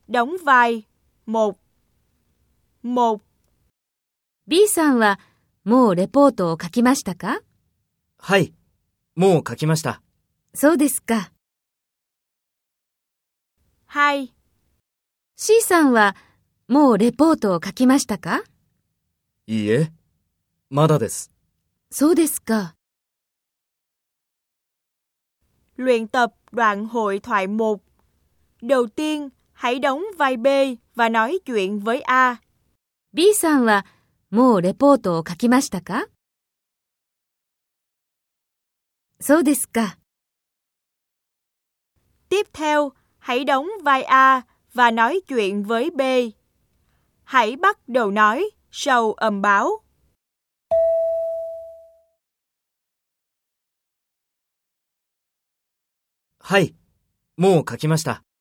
đóng vai, 1 B さんはもうレポートを書きましたか？ はい、もう書きました。 そうですか。 2 C さんはもうレポートを書きましたか？ いいえ、まだです。 そうですか。 Luyện tập đoạn hội thoại 1. Đầu tiên, hãy đóng vai B và nói chuyện với A. B さんはもうレポートを書きましたか？そうですか。 Tiếp theo, hãy đóng vai A và nói chuyện với B. Hãy bắt đầu nói sau âm báo. はい、もう書きました。